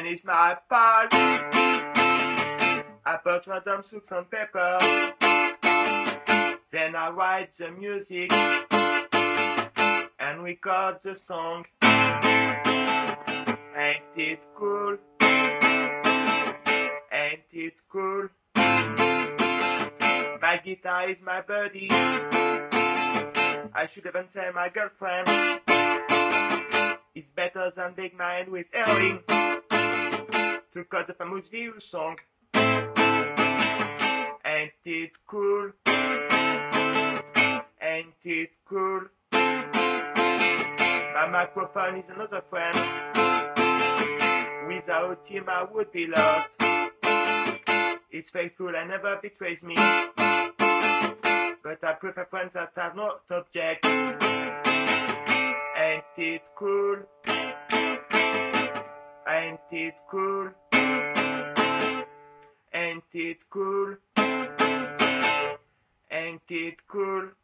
is my pal. I put random songs on paper. Then I write the music and record the song. Ain't it cool? Ain't it cool? My guitar is my buddy. I should even say my girlfriend. It's better than Big Mind with Erling to cut the famous view song. Ain't it cool? Ain't it cool? My microphone is another friend. Without him I would be lost. He's faithful and never betrays me. But I prefer friends that are not objects. Ain't it cool? Ain't it cool? Ain't it cool? Ain't it cool?